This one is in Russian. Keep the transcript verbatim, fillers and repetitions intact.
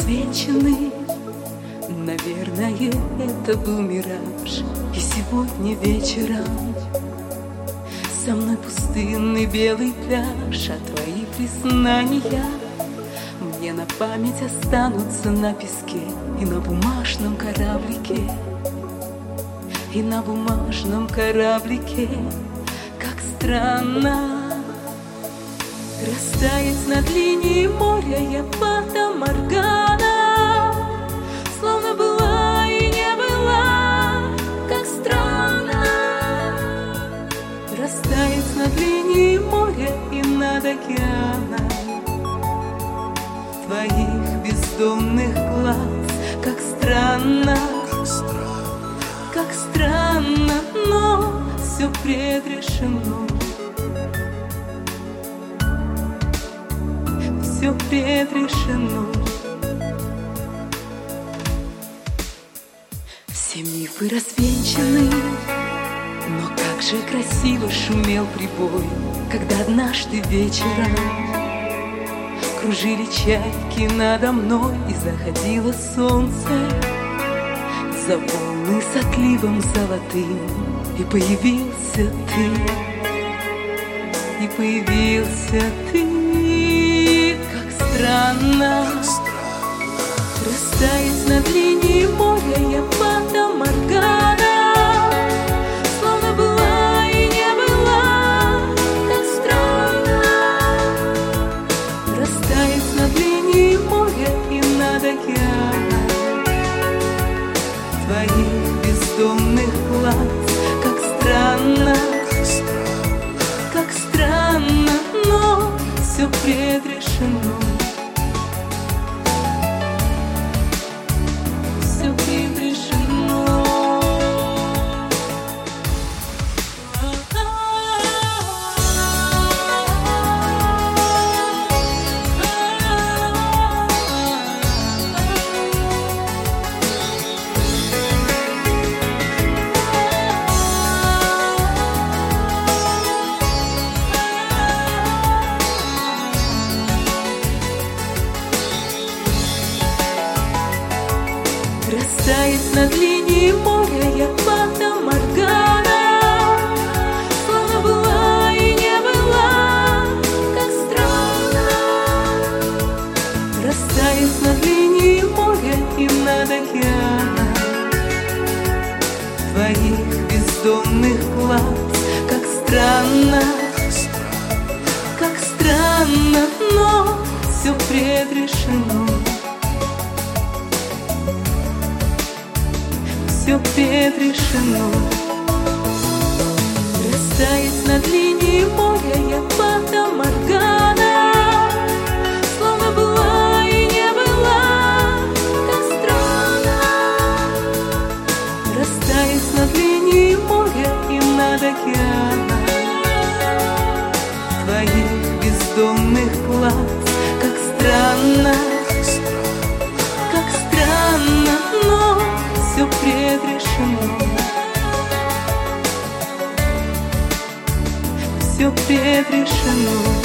рассвечены. Наверное, это был мираж. И сегодня вечером со мной пустынный белый пляж, а твои признания мне на память останутся на песке и на бумажном кораблике, и на бумажном кораблике. Как странно растаять над линией моря я фата Моргана, словно была и не была. Как странно растаять над линией моря и над океаном твоих бездонных глаз. Как странно, как странно, но все предрешено, все предрешено. Все мифы развенчаны, но как же красиво шумел прибой, когда однажды вечером кружили чайки надо мной, и заходило солнце за волны с отливом золотым, и появился ты, и появился ты. Как странно растаять над линией моря я фата Моргана, словно была и не была. Как странно растаять над линией моря и над океаном твоих бездонных глаз. Как странно, как странно, но все предрешено, все предрешено. Растаять над линией моря я фата Моргана, словно была и не была. Как странно растаять над линией моря и над океаном твоих бездонных глаз. Как странно, как странно, но все предрешено, все предрешено. Растаять над линией моря я фата Моргана, словно была и не была. Как странно растаять над линией моря и над океаном твоих бездонных глаз. Как странно, как странно, но все предрешено, все предрешено.